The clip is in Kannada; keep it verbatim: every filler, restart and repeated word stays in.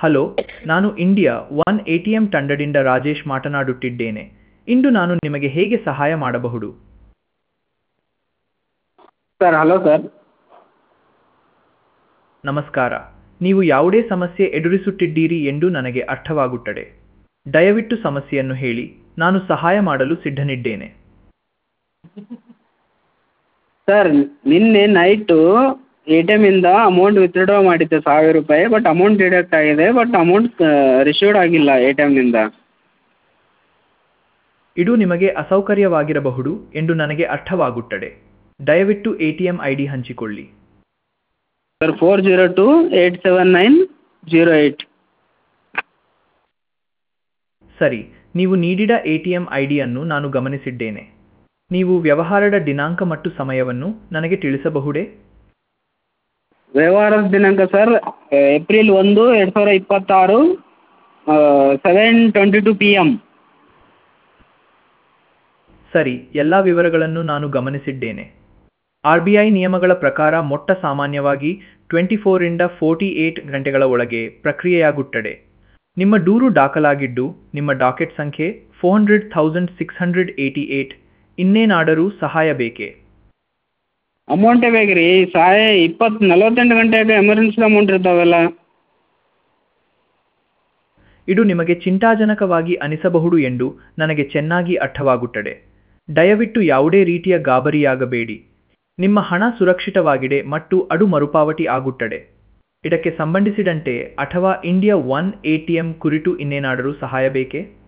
ಹಲೋ, ನಾನು India one A T M ತಂಡದಿಂದ ರಾಜೇಶ್ ಮಾತನಾಡುತ್ತಿದ್ದೇನೆ. ಇಂದು ನಾನು ನಿಮಗೆ ಹೇಗೆ ಸಹಾಯ ಮಾಡಬಹುದು? Sir hello sir. ನಮಸ್ಕಾರ. ನೀವು ಯಾವುದೇ ಸಮಸ್ಯೆ ಎದುರಿಸುತ್ತಿದ್ದೀರಿ ಎಂದು ನನಗೆ ಅರ್ಥವಾಗುತ್ತದೆ. ದಯವಿಟ್ಟು ಸಮಸ್ಯೆಯನ್ನು ಹೇಳಿ, ನಾನು ಸಹಾಯ ಮಾಡಲು ಸಿದ್ಧನಿದ್ದೇನೆ. ಸರ್ ನಿನ್ನೆ ನೈಟು ಎ ಟಿ ಎಮ್ಮಿಂದ ಅಮೌಂಟ್ ವಿತ್ಡ್ರಾ ಮಾಡಿದ್ದೆ ಸಾವಿರ ರೂಪಾಯಿ. ಬಟ್ ಅಮೌಂಟ್ ಡಿಡಕ್ಟ್ ಆಗಿದೆ. ಬಟ್ ಅಮೌಂಟ್ ರಿಸೀವ್ಡ್ ಆಗಿಲ್ಲ ಎ ಟಿ ಎಮ್ನಿಂದ. ಇದು ನಿಮಗೆ ಅಸೌಕರ್ಯವಾಗಿರಬಹುದು ಎಂದು ನನಗೆ ಅರ್ಥವಾಗುತ್ತದೆ. ದಯವಿಟ್ಟು A T M I D ಹಂಚಿಕೊಳ್ಳಿ. Sir four zero two eight seven nine zero eight. ಸರಿ, ನೀವು ನೀಡಿದ ಎ ಟಿ ಎಂ ಐ ಡಿಯನ್ನು ನಾನು ಗಮನಿಸಿದ್ದೇನೆ. ನೀವು ವ್ಯವಹಾರದ ದಿನಾಂಕ ಮತ್ತು ಸಮಯವನ್ನು ನನಗೆ ತಿಳಿಸಬಹುದೇ? ವ್ಯವಹಾರದ ದಿನಾಂಕ ಸರ್ ಏಪ್ರಿಲ್ ಒಂದು ಎರಡು ಸಾವಿರ ಇಪ್ಪತ್ತಾರು seven twenty two P M. ಸರಿ, ಎಲ್ಲ ವಿವರಗಳನ್ನು ನಾನು ಗಮನಿಸಿದ್ದೇನೆ. ಆರ್ ಬಿ ಐ ನಿಯಮಗಳ ಪ್ರಕಾರ ಮೊಟ್ಟ ಸಾಮಾನ್ಯವಾಗಿ ಟ್ವೆಂಟಿ ಫೋರಿಂದ ಫೋರ್ಟಿ ಏಟ್ ಗಂಟೆಗಳ ಒಳಗೆ ಪ್ರಕ್ರಿಯೆಯಾಗುತ್ತದೆ. ನಿಮ್ಮ ದೂರು ದಾಖಲಾಗಿದ್ದು ನಿಮ್ಮ ಡಾಕೆಟ್ ಸಂಖ್ಯೆ four hundred thousand six hundred eighty eight. ಇನ್ನೇನಾದರೂ ಸಹಾಯ ಬೇಕೇ? ಅಮೌಂಟೇ ಬೇಕು ರೀ. ಸಹಾಯ ಇಪ್ಪತ್ತು ನಲವತ್ತೆಂಟು ಗಂಟೆಗೆ ಎಮರ್ಜೆನ್ಸಿ ಅಮೌಂಟ್ ಇರ್ತಾವಲ್ಲ. ಇದು ನಿಮಗೆ ಚಿಂತಾಜನಕವಾಗಿ ಅನಿಸಬಹುದು ಎಂದು ನನಗೆ ಚೆನ್ನಾಗಿ ಅರ್ಥವಾಗುತ್ತದೆ. ದಯವಿಟ್ಟು ಯಾವುದೇ ರೀತಿಯ ಗಾಬರಿಯಾಗಬೇಡಿ. ನಿಮ್ಮ ಹಣ ಸುರಕ್ಷಿತವಾಗಿದೆ ಮತ್ತು ಅದು ಮರುಪಾವತಿ ಆಗುತ್ತದೆ. ಇದಕ್ಕೆ ಸಂಬಂಧಿಸಿದಂತೆ ಅಥವಾ India one A T M ಕುರಿತು ಇನ್ನೇನಾದರೂ ಸಹಾಯ ಬೇಕೇ?